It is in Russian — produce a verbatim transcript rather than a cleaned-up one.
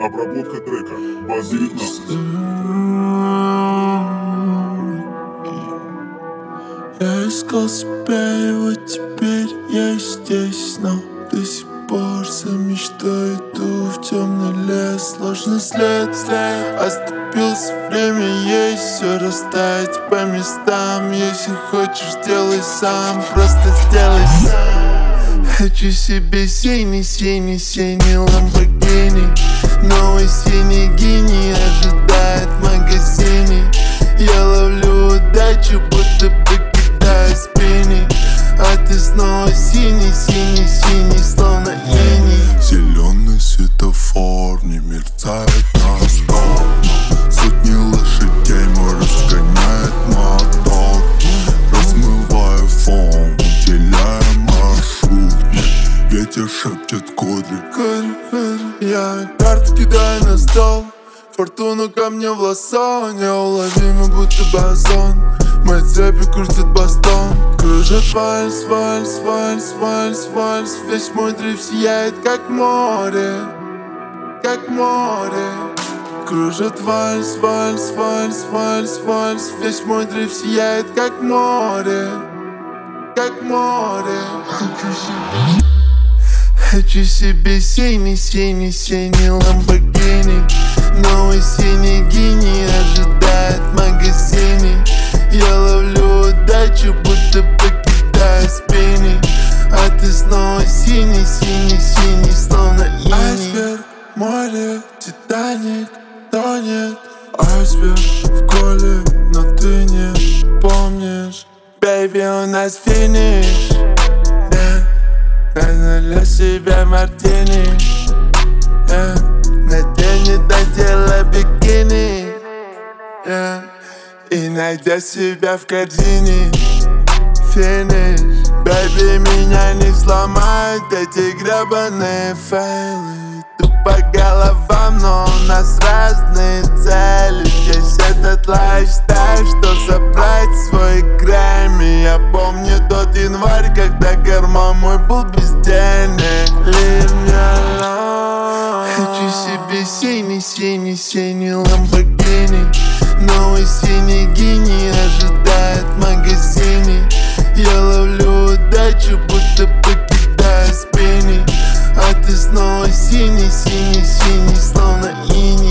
Обработка трека. Баз девятнадцать. Я искал себя, и вот теперь я здесь, но до сих пор за мечтой иду в темный лес. Сложный след, след, оступился, время есть, все расставить по местам. Если хочешь, делай сам, просто сделай сам. Хочу себе синий, синий, синий ламборгини. Новый синий гений ожидает в магазине. Я ловлю удачу, будто бы кидаю спинни. А ты снова синий, синий, синий, словно иней. Зеленый светофор не мерцает на стоп. Сотни лошадей мой разгоняет мотор. Размываю фон, уделяя маршрут. Ветер шепчет кудри. Я карты кидаю на стол. Фортуна ко мне в лассо, неуловимо, будто бозон. Мои цепи крутят бастон. Кружит вальс, вальс, вальс, вальс, вальс. Весь мой дрейф сияет, как море, как море. Кружит вальс, вальс, вальс, вальс, вальс. Весь мой дрейф сияет, как море, как море. Хочу себе синий, синий, синий ламборгини. Новый синий гений ожидает в магазине. Я ловлю удачу, будто бы кидаю спинни. А ты снова синий, синий, синий, словно иней. Айсберг, море, Титаник тонет. Айсберг в коле, но ты не помнишь. Бэйби, у нас финиш. Я для себя мартини. Надень, доделай бикини. Yeah. И найдя себя в корзине. Финиш. Бэйби, меня не сломают эти гребаные фейлы. Тут по головам, но у нас разные цели. Есть этот лайфстайл, что забрать свой Грэмми. Я помню тот январь, когда карман мой был без денег. Leave me alone. Хочу себе синий, синий, синий ламборгини. Новый синий гений ожидает в магазине. Я ловлю удачу, будто бы кидаю спинни. А ты снова синий, синий, синий, словно иней.